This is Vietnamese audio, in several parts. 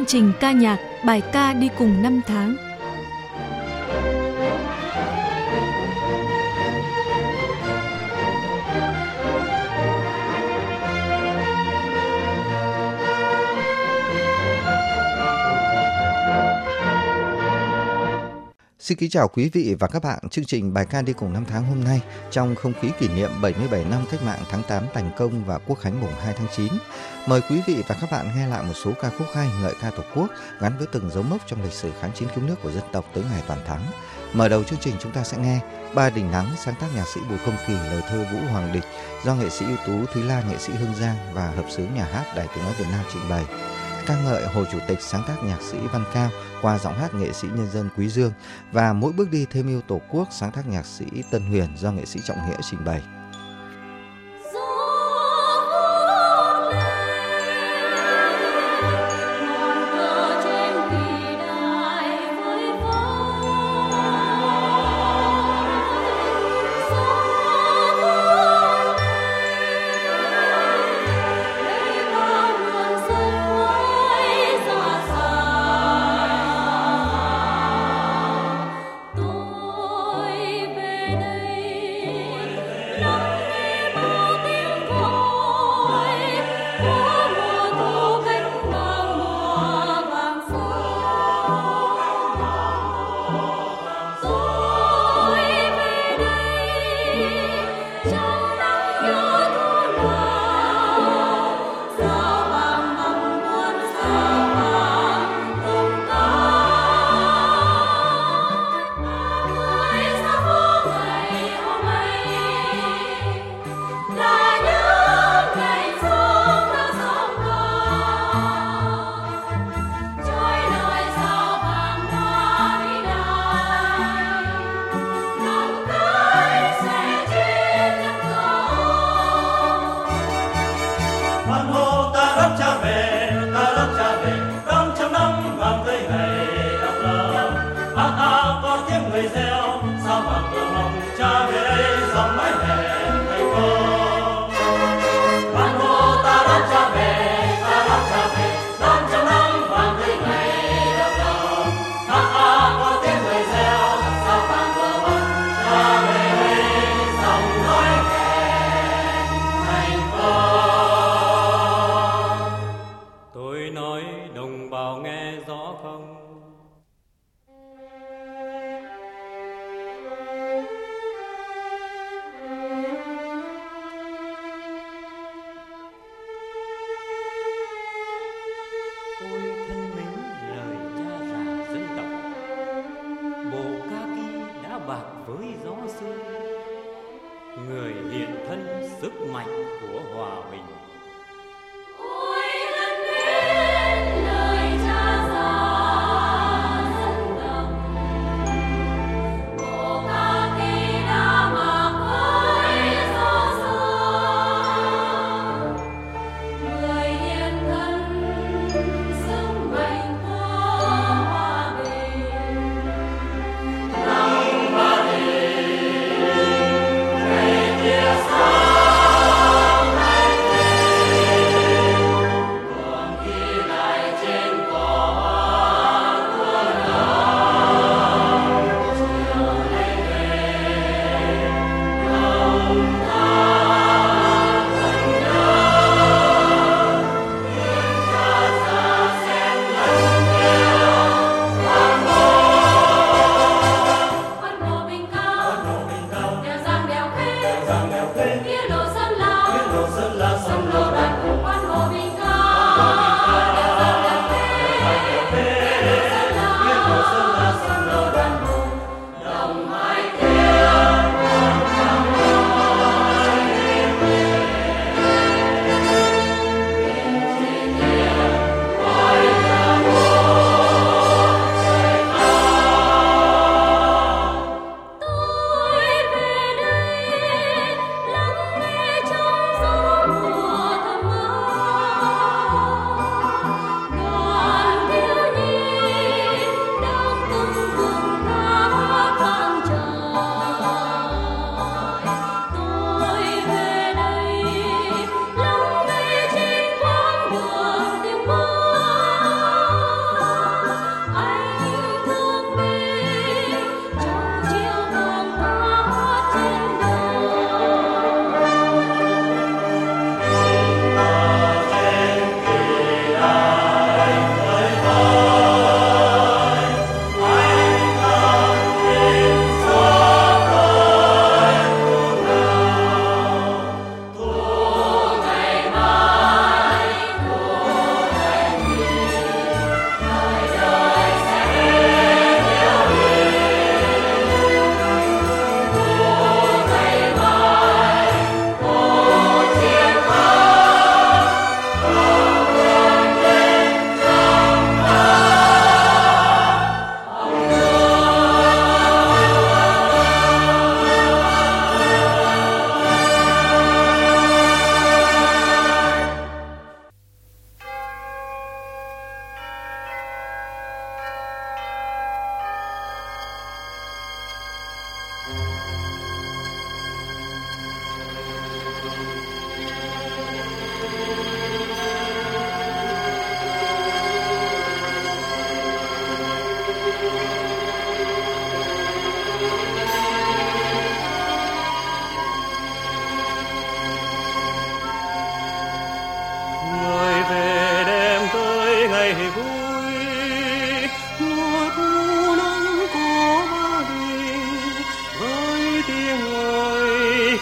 trình ca nhạc bài ca đi cùng năm tháng. Xin kính chào quý vị và các bạn. Chương trình bài ca đi cùng năm tháng hôm nay trong không khí kỷ niệm 77 năm cách mạng tháng 8 thành công và Quốc khánh mùng 2 tháng 9. Mời quý vị và các bạn nghe lại một số ca khúc hay ngợi ca Tổ quốc gắn với từng dấu mốc trong lịch sử kháng chiến cứu nước của dân tộc tới ngày toàn thắng. Mở đầu chương trình chúng ta sẽ nghe Ba Đình Nắng sáng tác nhạc sĩ Bùi Công Kỳ, lời thơ Vũ Hoàng Địch do nghệ sĩ ưu tú Thúy Lan, nghệ sĩ Hương Giang và hợp xướng nhà hát Đài Tiếng nói Việt Nam trình bày. Ca ngợi Hồ Chủ tịch sáng tác nhạc sĩ Văn Cao qua giọng hát nghệ sĩ nhân dân Quý Dương và Mỗi bước đi thêm yêu Tổ quốc sáng tác nhạc sĩ Tân Huyền do nghệ sĩ Trọng Nghĩa trình bày.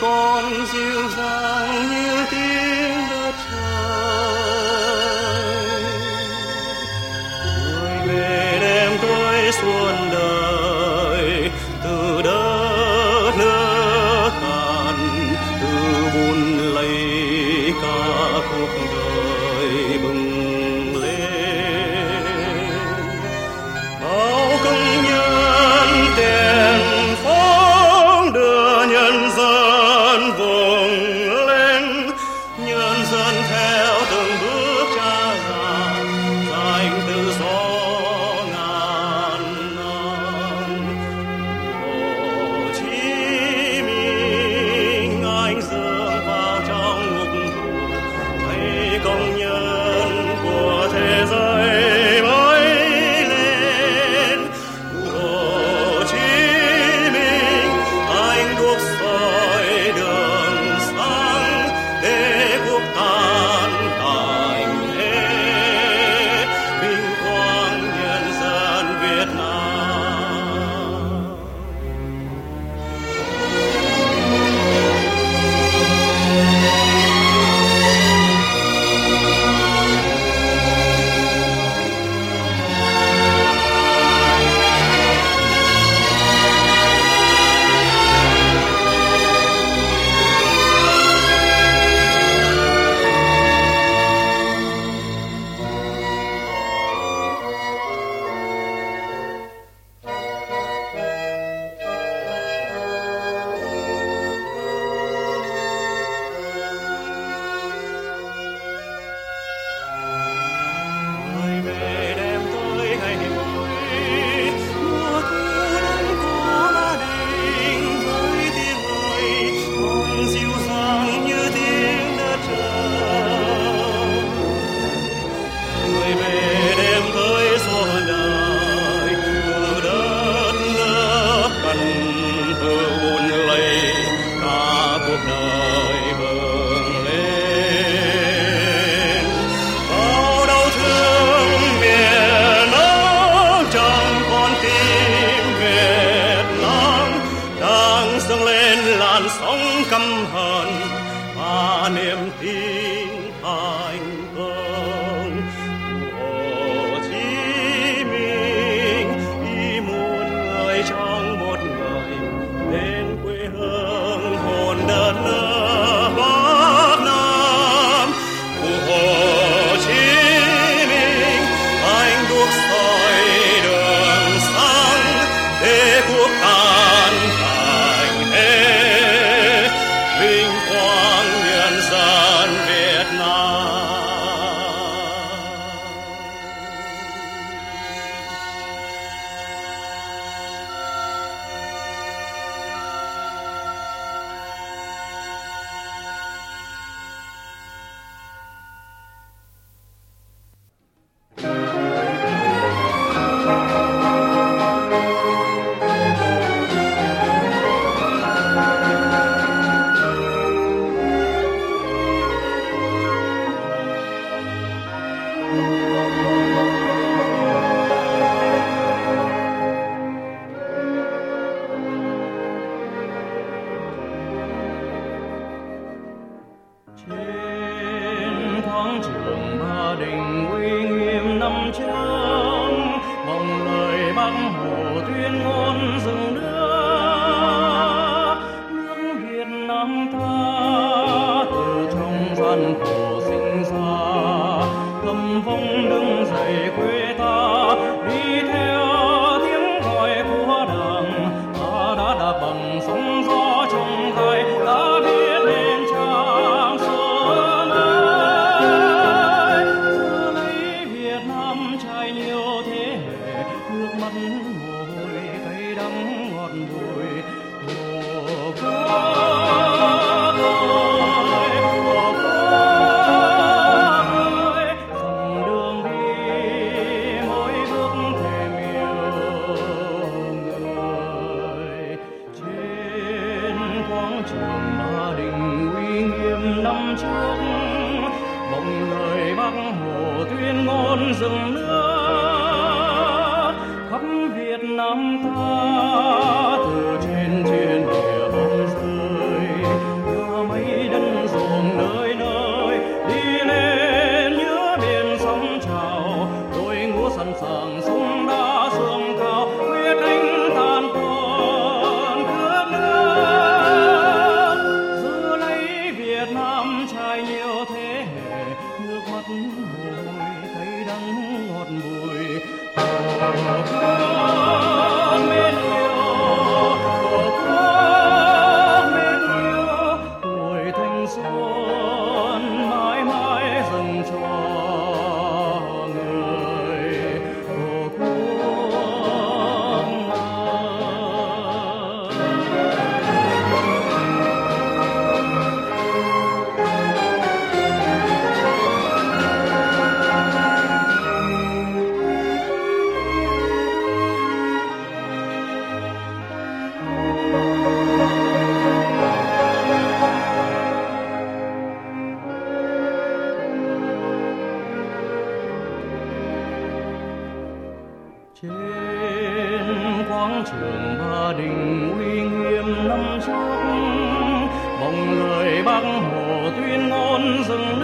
con dịu dàng như tiếng đất trời. Người về đem tới xuân đời từ đất nước cạn, từ bùn lầy cả cuộc đời bừng lên. Bao công nhân tiền phong đưa nhân dân vùng lên, nhân dân theo từng bước cha già giành tự do ngàn năm. Hồ Chí Minh anh dâng vào trong ngục tù, thấy công nhân của thế giới mới lên. Hồ Chí Minh anh đuốc soi đường sáng để quốc tan cảnh thế, vinh quang nhân dân Việt Nam. Người về đem tới ngày mới, mùa thu đến của gia đình với tiếng ơi con dịu dàng như tiếng đất trời. Người về đem tới xuân đời từ đất nước cằn, từ bùn lầy cả cuộc đời bừng lên. Bao đau thương Việt Nam trong con tim Việt Nam đang dâng lên làn sóng căm hận và niềm tin thành công. Hồ Chí Minh đi muôn người trong một người đến quê hương hồn đất nước Bắc Nam. Hồ Chí Minh anh đuốc soi đường sáng để quốc an thành thế, vinh quang nhân dân Việt Nam. Trên quảng trường Ba Đình uy nghiêm năm trước, vòng lời Bác Hồ tuyên ngôn dựng nước. Nước Việt Nam ta từ trong gian khổ sinh ra, cầm vong đứng dậy quê ta, đi theo tiếng gọi của Đảng. Ta đã đạp bằng sóng gió trong gai, đã viết nên trang sử mới. Giờ lấy Việt Nam trải nhiều thế hệ, nước mắt mồ hôi cay đắng ngọt bùi. Hồ Quốc ơi, Hồ Quốc ơi, dặm đường đi mỗi bước thềm yêu người. Trên quảng trường Ba Đình uy nghiêm năm trước, vọng lời Bác Hồ tuyên ngôn dựng nước. Khắp Việt Nam ta từ trên địa bom rơi, Bắc Hồ tuyên ngôn rừng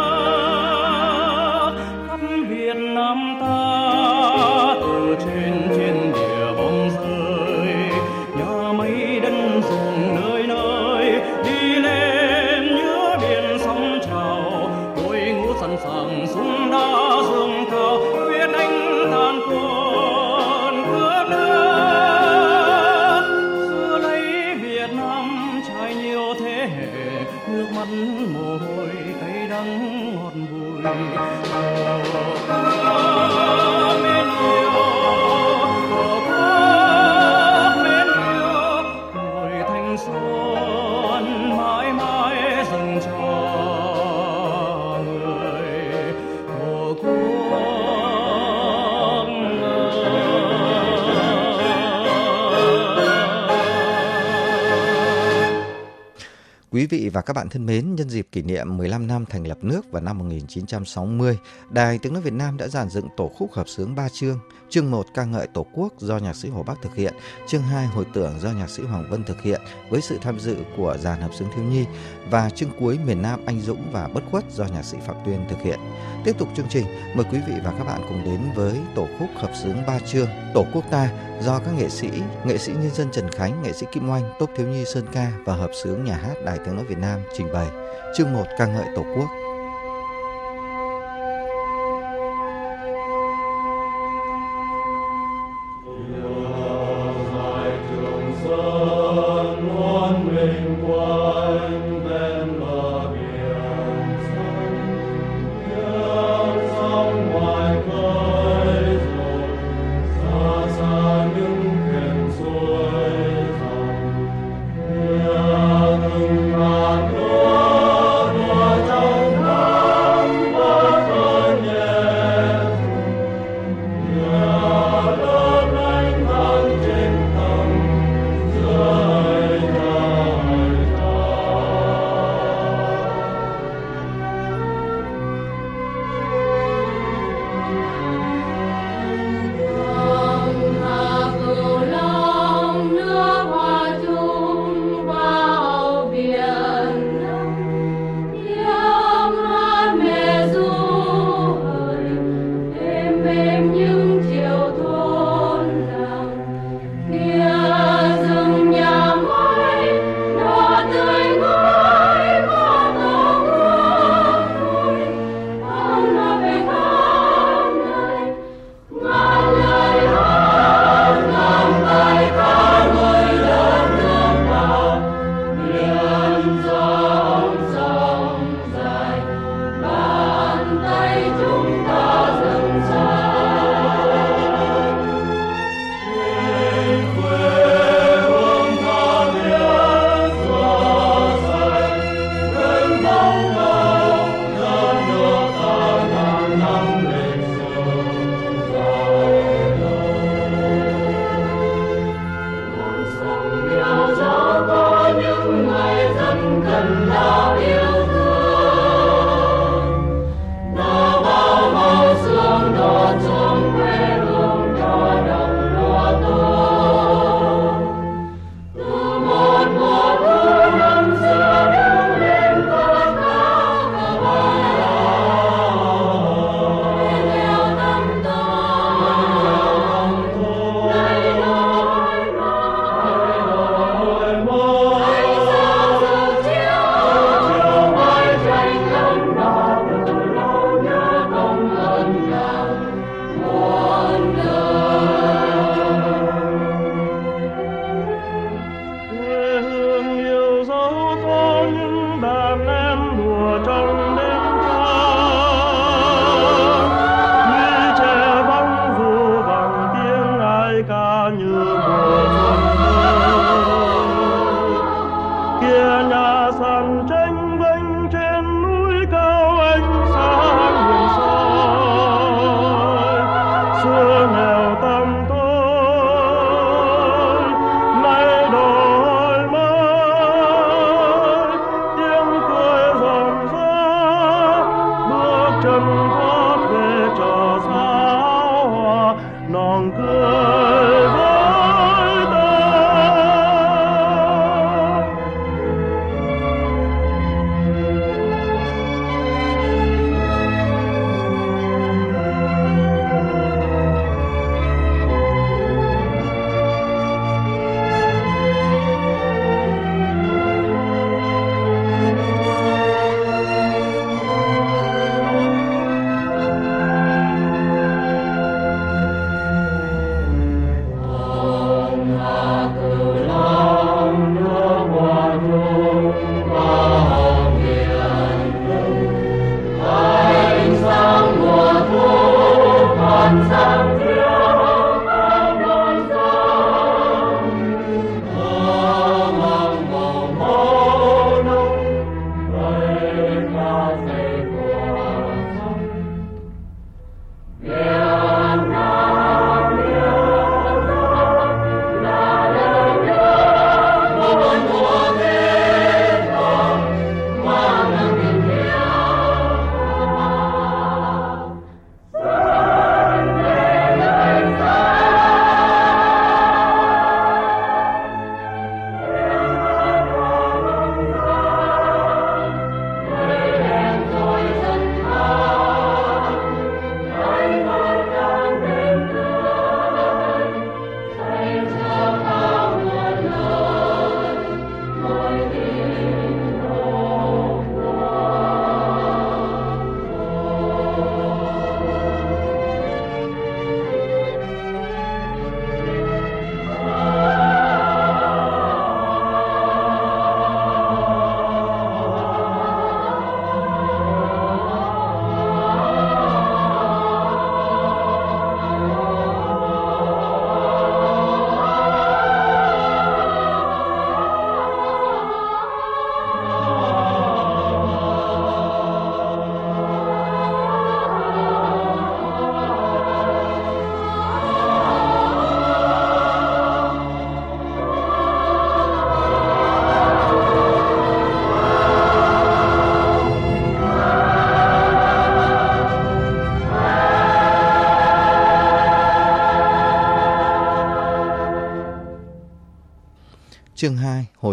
nước khắp Việt Nam ta, từ trên thiên địa bóng rơi nhà máy đất rừng nơi nơi đi lên nhớ biển sóng trào, đội ngũ sẵn sàng súng đá dương cao quyết đánh tàn quân cướp nước. Xưa nay Việt Nam trải nhiều thế hệ nước mắt mồ hôi cay đắng ngọt bùi. Mến yêu Tổ quốc, mến yêu người thanh xuân mãi mãi dâng cho người Tổ quốc. Quý vị và các bạn thân mến, nhân dịp kỷ niệm 15 năm thành lập nước vào năm 1960, Đài Tiếng nói Việt Nam đã dàn dựng tổ khúc hợp xướng 3 chương. Chương 1 ca ngợi Tổ quốc do nhạc sĩ Hồ Bắc thực hiện, chương 2 hồi tưởng do nhạc sĩ Hoàng Vân thực hiện với sự tham dự của dàn hợp xướng thiếu nhi, và chương cuối miền Nam anh dũng và bất khuất do nhạc sĩ Phạm Tuyên thực hiện. Tiếp tục chương trình, mời quý vị và các bạn cùng đến với tổ khúc hợp xướng 3 chương Tổ quốc ta do các nghệ sĩ nhân dân Trần Khánh, nghệ sĩ Kim Oanh, tốp thiếu nhi Sơn Ca và hợp xướng nhà hát Đài Tiếng nói Việt Nam trình bày. Chương 1 ca ngợi Tổ quốc.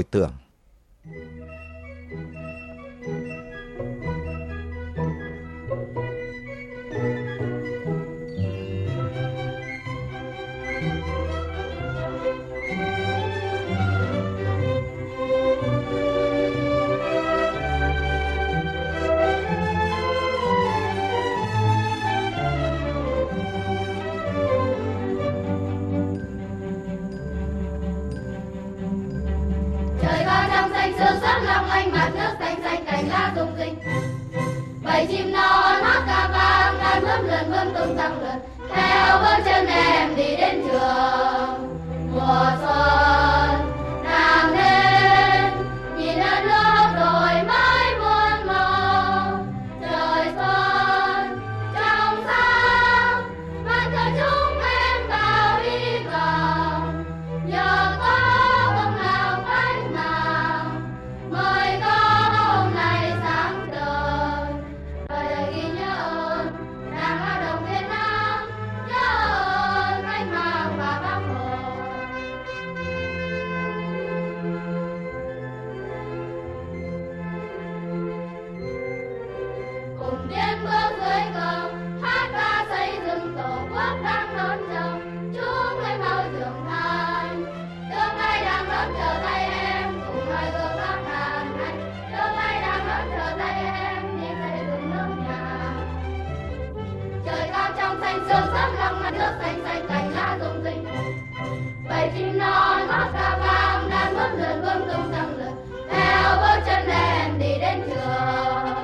hồi tưởng. Bầy chim non hót ca vang đàn bướm tung tăng lượn theo bước chân em đi đến trường. Mùa xuân nàng đến nhìn đất nước đổi mới muôn màu, trời xuân trong sáng mang cho chúng em bao hy vọng. Nhờ có hôm nào cách mạng mới có hôm nay sáng trời. Đời đời ghi nhớ ơn nàng lao động Việt Nam, nhớ ơn cách mạng và Bác Hồ. Cùng tiến bước dưới cờ hát ca xây dựng tổ quốc đang đón chờ chúng em mau trưởng thành. Tương lai đang đón chờ tay em cùng lời gương Bác đàn anh. Tương lai đang đón chờ tay em đi xây dựng nước nhà. Trời cao trong xanh sương sớm lòng mặt nước xanh xanh cành lá rụng rinh. Bầy chim non hót ca vang đàn bướm tung tăng lượn theo bước chân em đi đến trường.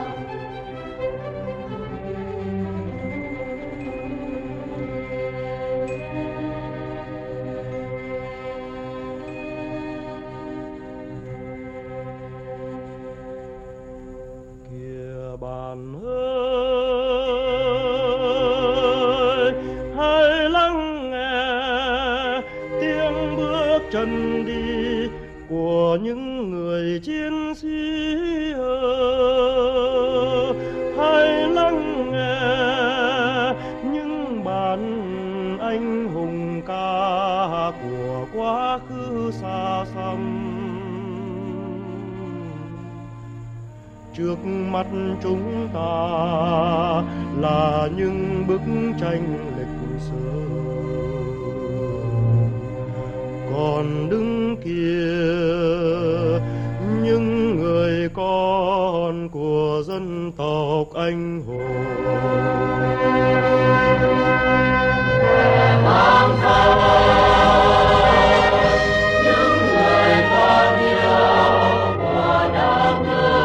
Kìa bạn ơi, hãy lắng nghe tiếng bước chân đi của những người chiến sĩ ơi. Hãy lắng nghe những bản anh hùng ca của quá khứ xa xăm. Trước mắt chúng ta là những bức tranh lịch sử, còn đứng kia những người con của dân tộc anh hùng. Mang những người con yêu của đất nước.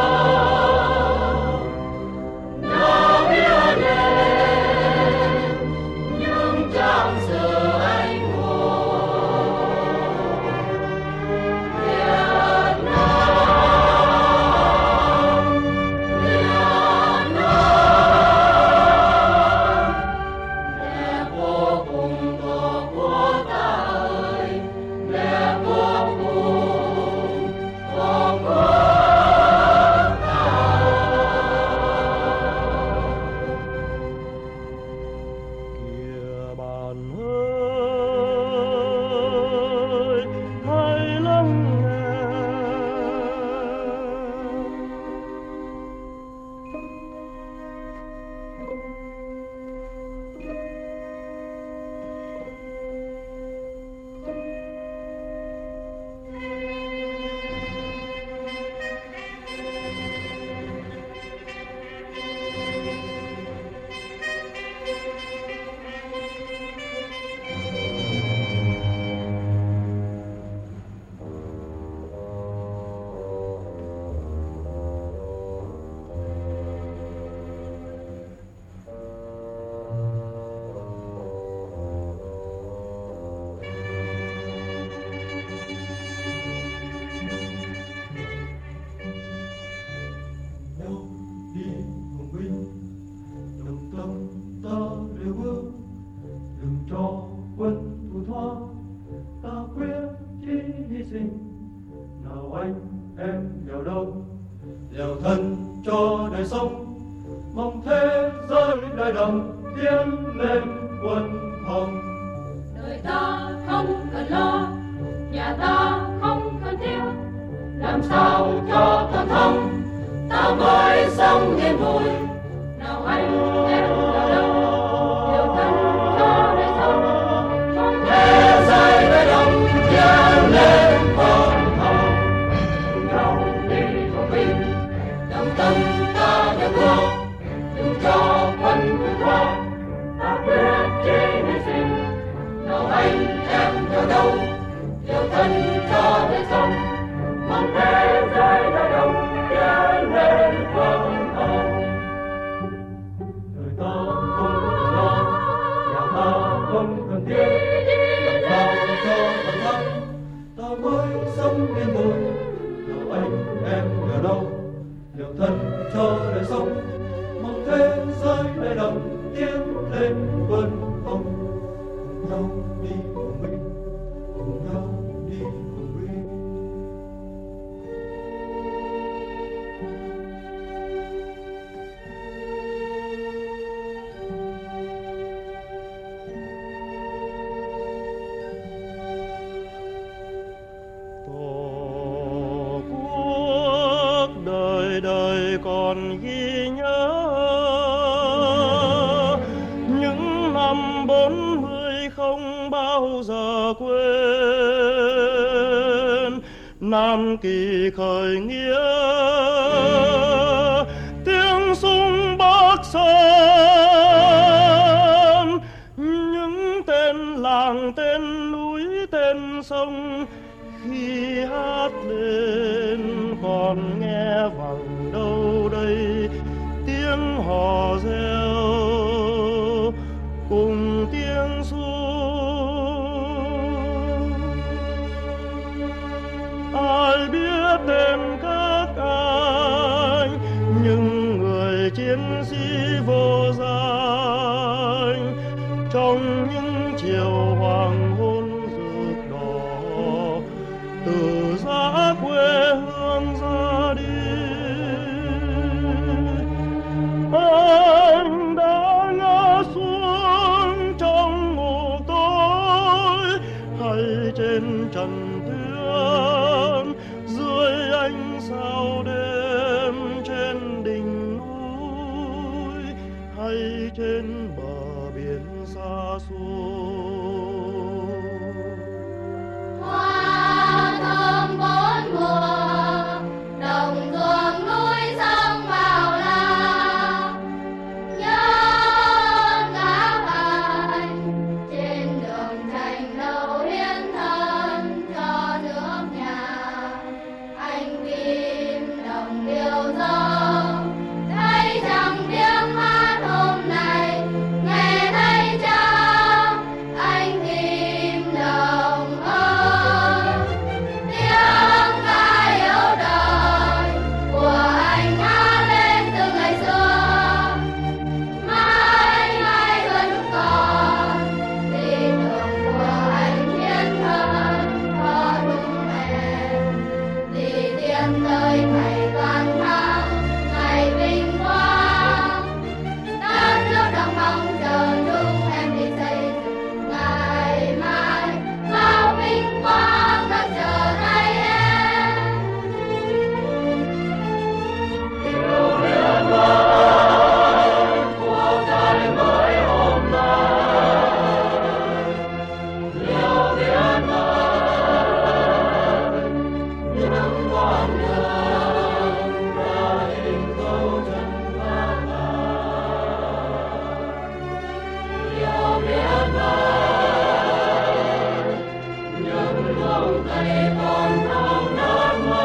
Nào anh em nghèo đâu liều thân cho đời sống, mong thế giới đại đồng tiến lên quân hồng. Đời ta không cần lo, nhà ta không cần thiếu, làm sao cho toàn thông ta mới sống yên vui. Nào anh em là đâu điều thân cho đời sống, không thế giới đời đông tiến lên phong hào, cùng nhau đi cùng mình đồng tâm ta được bước, đừng cho quân cùng qua ta quyết chí hy sinh. Nào anh em ở đâu điều thân cho đời sống, mong thế giới đời đông tiến lên phong hào. Đời ta không cần lo, nhà ta không cần tiếc, làm sao cho toàn thắng ta mới sống yên vui. Nào anh em ở đâu điều thân cho đời sống, mong thế giới đời đông tiến lên vươn không. Cùng nhau đi cùng mình, cùng nhau đi cùng mình. Tổ quốc đời đời còn ghi nhớ những năm 40 không bao giờ quên. Nam Kỳ khởi nghĩa tiếng súng Bắc Sơn, những tên làng tên núi tên sông khi hát lên còn nghe vẳng đâu đây tiếng hò reo cùng tiếng ru. Ai biết tên các anh những người chiến sĩ vô danh trong những chiều hoàng hôn rực đỏ từ giá quê hương ra đi. Anh đã ngã xuống trong ngủ tối hay trên trần tuyết dưới ánh sao đêm trên đỉnh núi hay trên bờ biển xa xôi. Hoa thơm bốn mùa, đồng ruộng núi sông bao la, nhớ cả anh trên đường tranh đấu hiến thân cho nước nhà. Anh Kim đồng điều dấu thấy rằng tiếng hát hôm nay nghe thấy cha. Anh Kim đồng ơi, tiếng ca yêu đời của anh hát lên từ ngày xưa, mãi mãi vẫn còn lý tưởng của anh hiến thân cho chúng em, đi tiến tới ngày toàn thắng ngày vinh quang. Đất nước đồng mong chờ chúng em đi xây dựng ngày mai bao vinh quang đang chờ tay em. Yêu biết ơn của thời mới hôm nay, yêu biết ơn những con đường đã in dấu chân các bạn. Yêu biết ơn những luồng tay còn không nát mơ,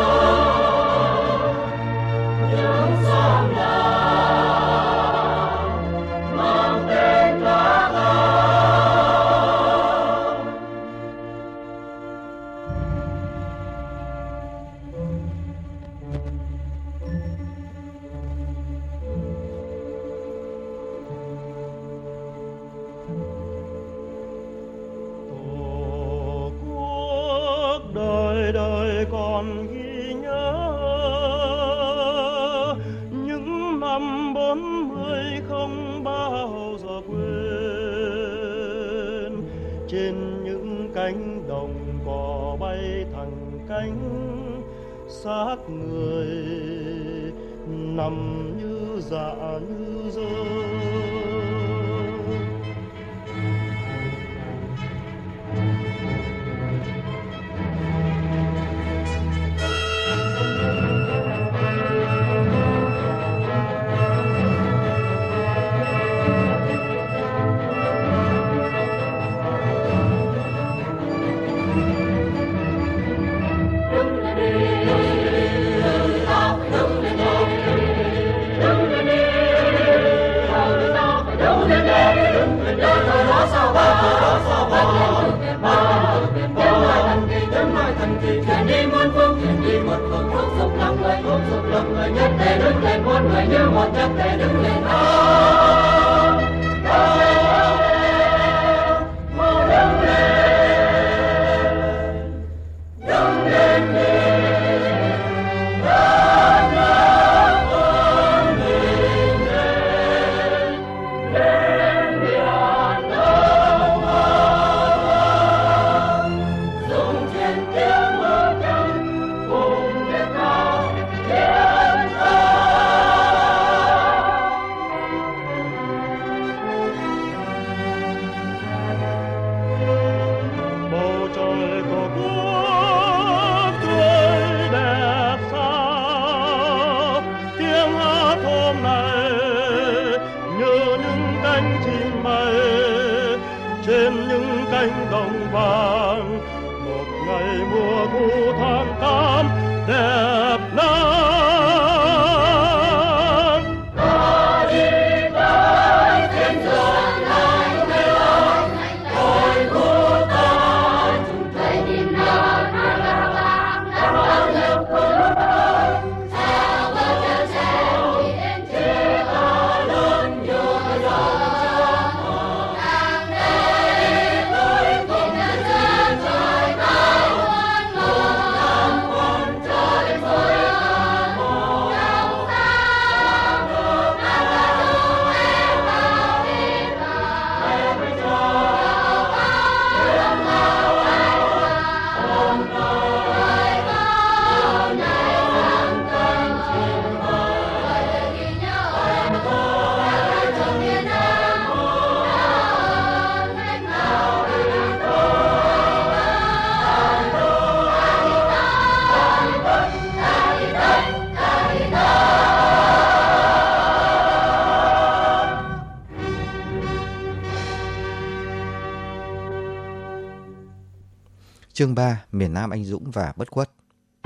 những xóm làng mang tên các anh. Tổ quốc đời đời còn ghi nhớ những năm 40 không bao giờ quên. Trên những cánh đồng cỏ bay thẳng cánh xác người nằm như dạ như dơ. Nhất tề đứng lên, muôn người như một nhất tề đứng lên. Chương 3, miền Nam anh dũng và bất khuất.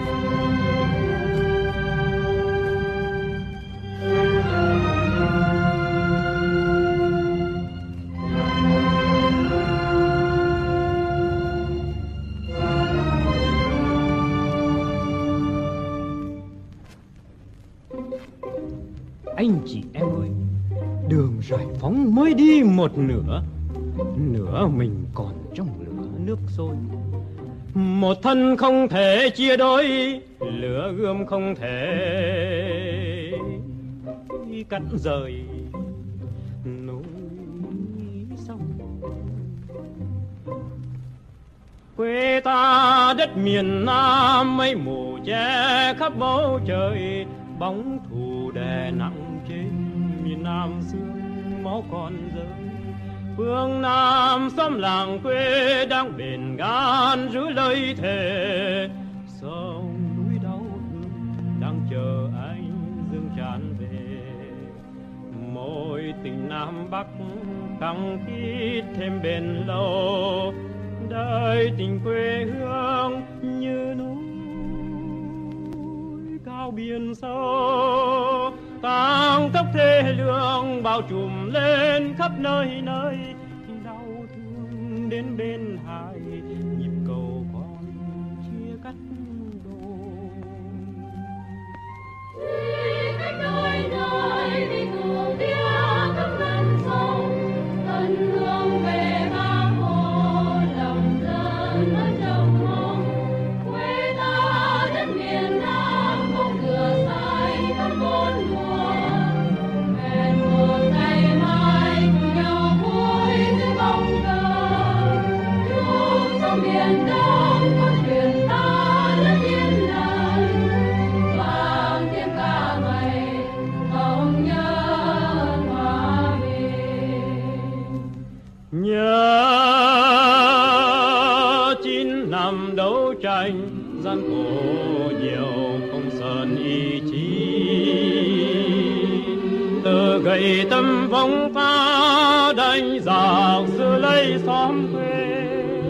Anh chị em ơi, đường giải phóng mới đi một nửa, nửa mình còn trong lửa nước sôi. Một thân không thể chia đôi, lửa gươm không thể cắt rời núi sông. Quê ta đất miền Nam mây mù che khắp bầu trời, bóng thù đè nặng trên miền Nam sương máu còn rơi. Phương Nam xóm làng quê đang bền gan giữ lời thề, sông núi đau thương đang chờ anh dâng tràn về. Mối tình Nam Bắc càng khít thêm bền lâu, đời tình quê hương như núi cao biển sâu. Tang tóc thê lương bao trùm lên khắp nơi nơi, đau thương đến bên hải nhịp cầu còn chia cắt đôi. Đi cách đôi nơi đi cùng tiếng khắp ngân sông, thân hương về Bác Hồ lòng dân ở trong mong. Quê ta đất miền Nam không cửa sai khắp bốn mùa, hẹn một ngày mai cùng nhau vui dưới bóng cờ. chi từ gầy tâm vong ta đánh giặc giữ lấy xóm quê.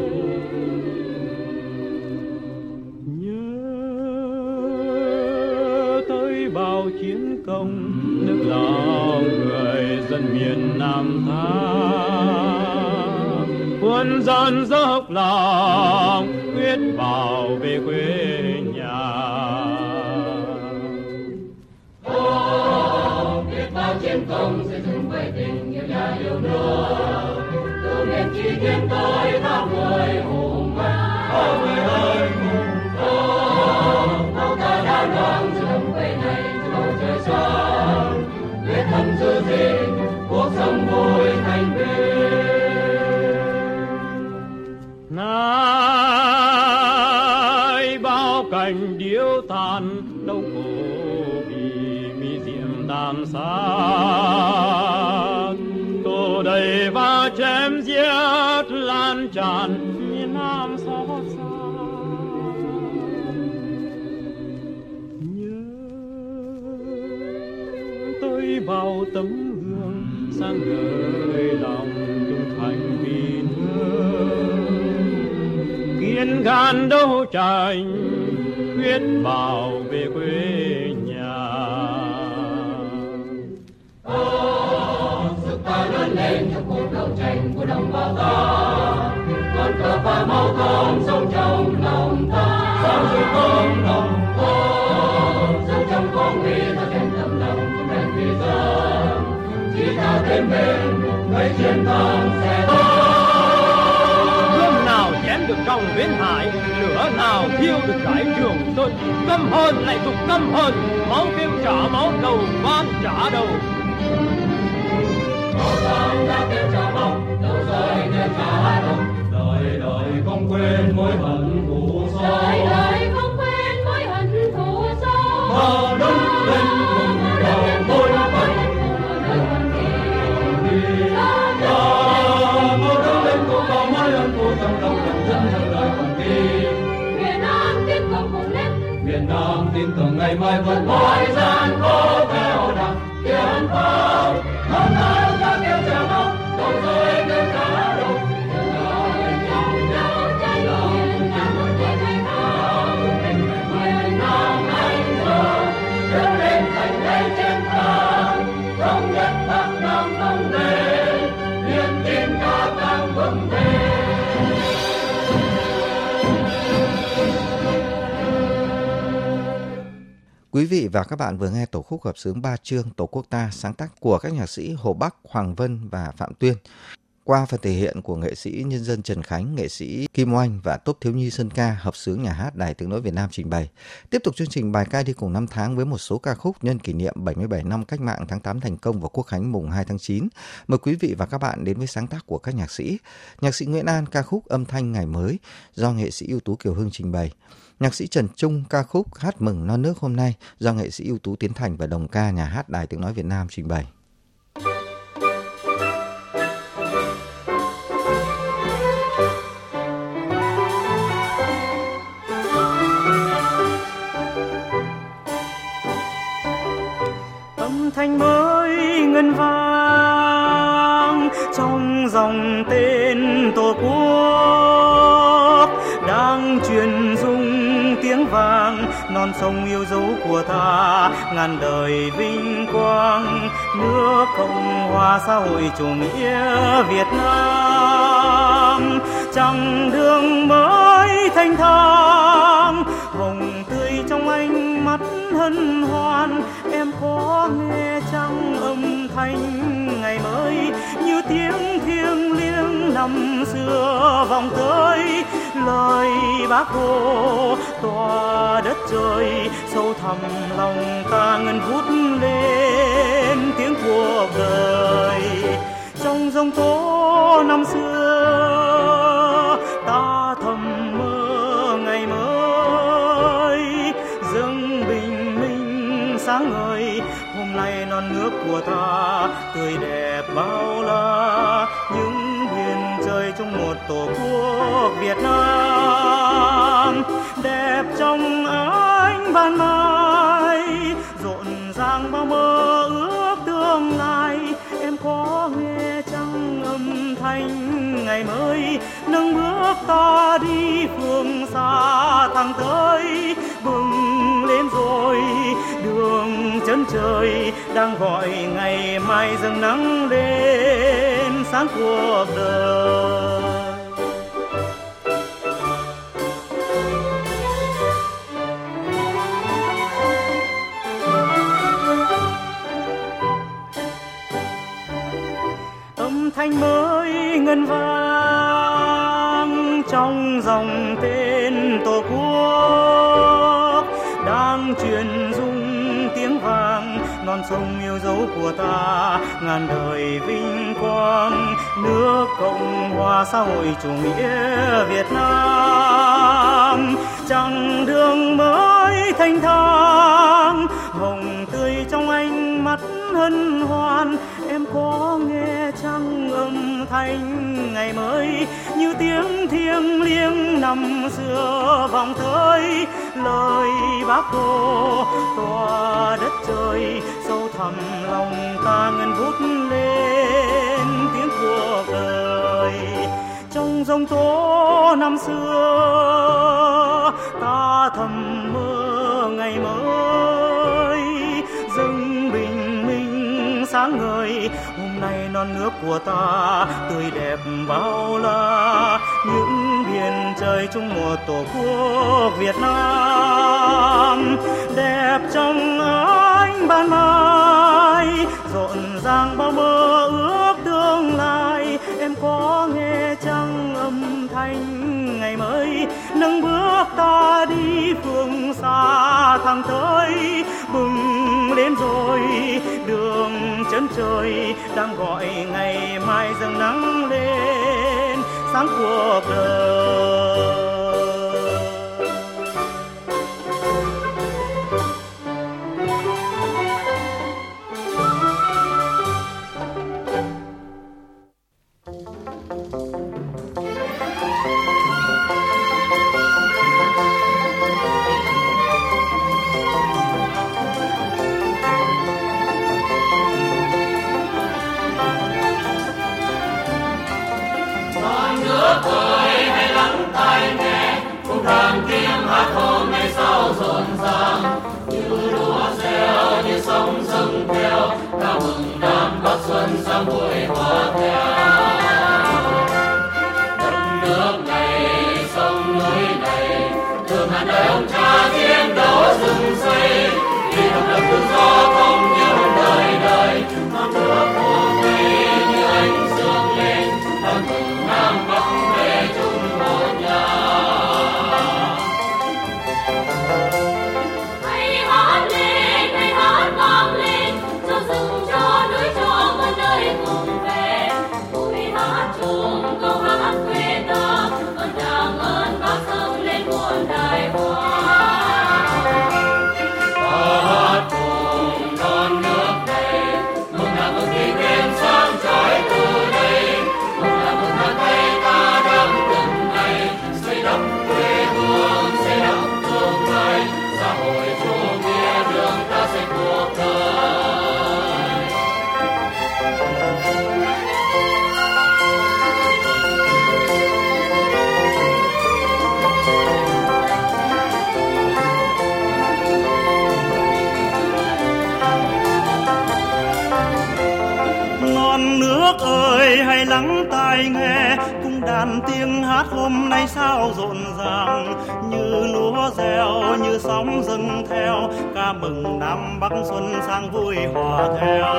Nhớ tới bao chiến công nước lòng người dân miền Nam ta, quân dân dốc lòng quyết bảo vệ quê nhà. Biết bao chiến công xây dựng với tình yêu nhà yêu nước, từ miền chi tiến tới bao người hùng mạnh, bao người ơi cùng bao ta đã đoàn giữa đồng quê này giữa bầu trời xanh, quyết tâm giữ gìn cuộc sống vui thanh bình. Nay bao cảnh điêu tàn đau khổ vì mi diệm tàn sát, tổ đầy và chém giết lan tràn miền Nam xót xa. Nhớ tới bao tấm gương sáng ngời lòng trung thành vì nước, kiên gan đấu tranh quyết bảo vệ quê nhà. Sức ta lớn lên trong cuộc đấu tranh của đồng bào ta, con cờ và máu thơm sống trong lòng ta, sao dù không lòng dẫu trong con nguy ta thêm tấm lòng của mẹ vì dân, chỉ ta thêm bên người chiến thắng sẽ tới. Gươm nào chém được trong Bến Hải, lửa nào thiêu được rải Trường Sơn. Căm hờn lại tục căm hờn, máu kêu trả máu đầu van trả đầu. Máu thơm đã kêu trả máu, đầu rơi kêu trả đầu. Đời đời không quên mối hận thù sâu, Đời đời không quên mối hận thù sâu. mà đứng lên cùng đầu môi phận. Miền Nam tin tưởng ngày mai vẫn mọi gian khó theo đằng tiến vào. Hôm nay ta kêu trả máu, đầu rồi kêu trả đầu. Miền Nam anh dũng đứng lên thành đầy chiến thắng, thống nhất Bắc Nam không về, niềm tin ta càng vững bền. Quý vị và các bạn vừa nghe tổ khúc hợp xướng Ba Chương Tổ quốc ta sáng tác của các nhạc sĩ Hồ Bắc, Hoàng Vân và Phạm Tuyên, qua phần thể hiện của nghệ sĩ nhân dân Trần Khánh, nghệ sĩ Kim Oanh và tốp thiếu nhi Sơn Ca hợp xướng nhà hát Đài Tiếng nói Việt Nam trình bày. Tiếp tục chương trình bài ca đi cùng năm tháng với một số ca khúc nhân kỷ niệm 77 năm Cách mạng tháng 8 thành công và Quốc khánh mùng 2 tháng 9. Mời quý vị và các bạn đến với sáng tác của các nhạc sĩ. Nhạc sĩ Nguyễn An ca khúc Âm thanh ngày mới do nghệ sĩ ưu tú Kiều Hưng trình bày. Nhạc sĩ Trần Trung ca khúc Hát mừng non nước hôm nay do nghệ sĩ ưu tú Tiến Thành và đồng ca nhà hát Đài Tiếng nói Việt Nam trình bày. Âm thanh mới ngân vang trong dòng tên Tổ quốc đang truyền dung tiếng vang, non sông yêu dấu của ta ngàn đời vinh quang, nước Cộng hòa xã hội chủ nghĩa Việt Nam. Chặng đường mới thanh thang, hồng tươi trong ánh mắt hân hoan, em có nghe chăng âm thanh ngày mới như tiếng thiêng liêng năm xưa vọng tới. Lời Bác Hồ tỏa đất trời, sâu thẳm lòng ta ngân vút lên tiếng cuộc đời. Trong giông tố năm xưa ta thầm mơ ngày mới dâng bình minh sáng ngời. Hôm nay non nước của ta tươi đẹp bao la, những biển trời trong một tổ quốc Việt Nam đẹp trong ánh ánh ban mai, rộn ràng bao mơ ước tương lai. Em có nghe chăng âm thanh ngày mới nâng bước ta đi phương xa thẳng tới, bừng lên rồi đường chân trời đang gọi ngày mai dâng nắng lên sáng cuộc đời. Âm thanh mới ngân vang trong dòng tên Tổ quốc, đang truyền rung tiếng vang non sông yêu dấu của ta, ngàn đời vinh quang nước Cộng hòa xã hội chủ nghĩa Việt Nam. Chặng đường mới thanh thang hồng tươi trong ánh mắt hân hoan, em có nghe chăng âm thanh ngày mới như tiếng thiêng liêng năm xưa vọng tới, lời Bác Hồ tỏa đất trời sâu thẳm lòng ta ngân vút lên tiếng cuộc đời. Trong giông tố năm xưa ta thầm mơ ngày mới dâng bình minh sáng ngời. Hôm nay non nước của ta tươi đẹp bao la, những biển trời chung một tổ quốc Việt Nam. Đẹp trong ánh ban mai, rộn ràng bao mơ ước tương lai. Em có nghe chăng âm thanh ngày mới nâng bước ta đi phương xa thẳng tới, bừng lên rồi đường chân trời đang gọi ngày mai dâng nắng lên sáng cuộc đời. Đàn tiếng hát hôm nay sao rộn ràng, như lúa reo như sóng dâng theo, ca mừng đám Bắc xuân sang vui hòa theo. Đất nước này sông núi này, từ ngàn đời ông cha chiến đấu dựng xây, vì độc lập tự do thống nhất đời đời. Non nước của Tây như ánh dương lên, ta mừng Nam Bắc về chung một nhà. Hãy lắng tai nghe cung đàn tiếng hát hôm nay sao rộn ràng, như lúa reo như sóng dâng theo, ca mừng Nam Bắc xuân sang vui hòa theo.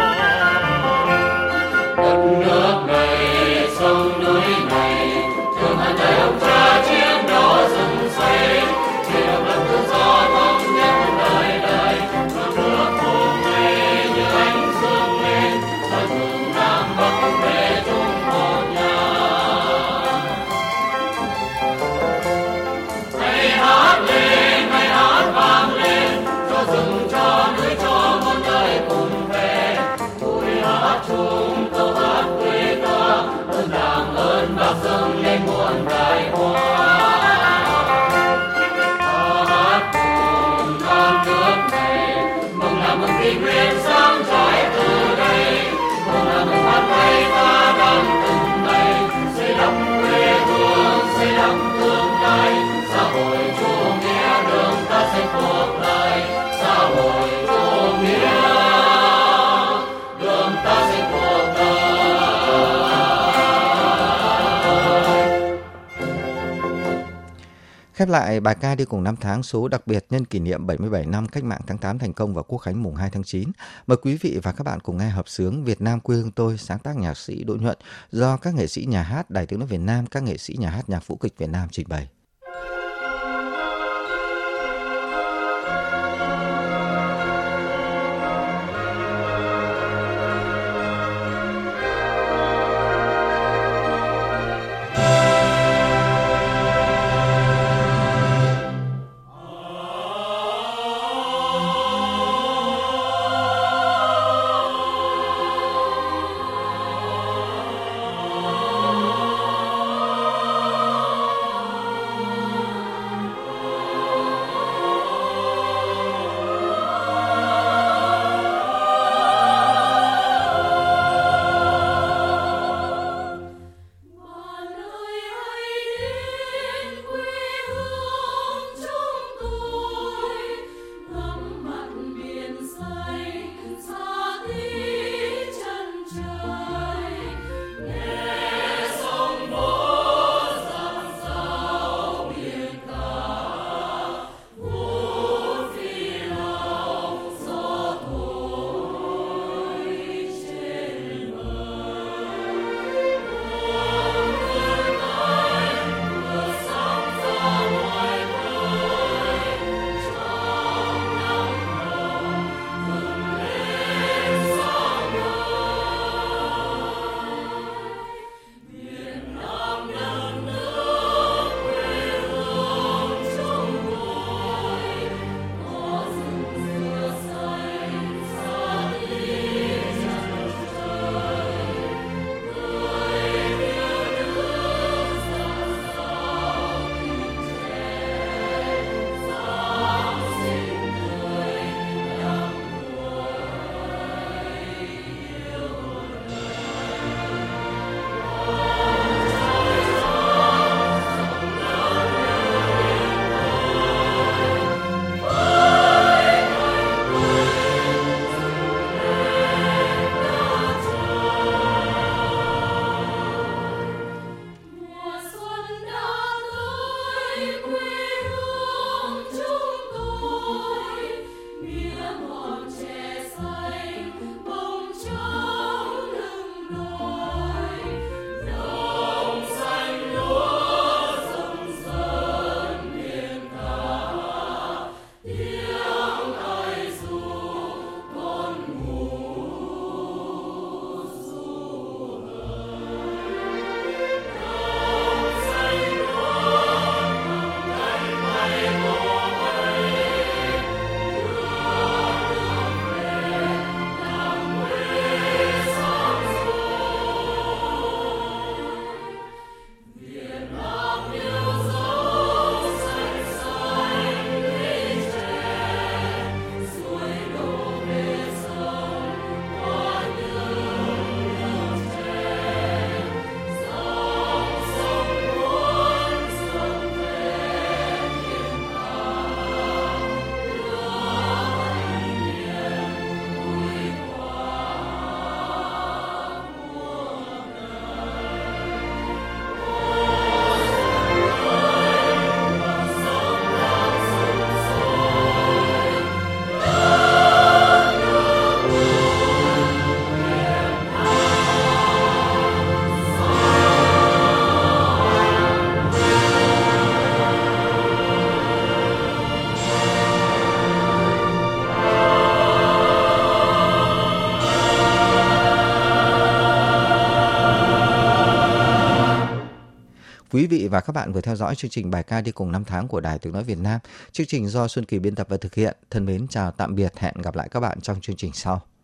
Đất nước này sông núi này, thường ngàn đời ông cha chiến đấu dựng xây, vì độc lập tự do thống nhất đời đời. Non nước hôm nay như ánh dương lên, ta mừng Nam Bắc về chung một nhà. Hãy hát lên, hãy hát vang lên, cho rừng cho núi cho muôn đời cùng về. Vui hát chung câu hát quê ta, ơn Đảng bình nguyện sáng trói từ đây, cùng làm một bàn tay ta đang từng ngày xây đắp quê hương, xây đắp tương lai, xã hội chủ nghĩa đường ta xây cuộc đời, xã hội chủ nghĩa đường ta xây cuộc đời. Khép lại bài ca Đi cùng năm tháng số đặc biệt nhân kỷ niệm 77 năm Cách mạng tháng 8 thành công và Quốc khánh mùng 2 tháng 9. Mời quý vị và các bạn cùng nghe hợp xướng Việt Nam quê hương tôi, sáng tác nhạc sĩ Đỗ Nhuận, do các nghệ sĩ nhà hát Đài Tiếng nói Việt Nam, các nghệ sĩ nhà hát Nhạc vũ kịch Việt Nam trình bày. Quý vị và các bạn vừa theo dõi chương trình bài ca Đi cùng năm tháng của Đài Tiếng nói Việt Nam. Chương trình do Xuân Kỳ biên tập và thực hiện. Thân mến chào tạm biệt, hẹn gặp lại các bạn trong chương trình sau.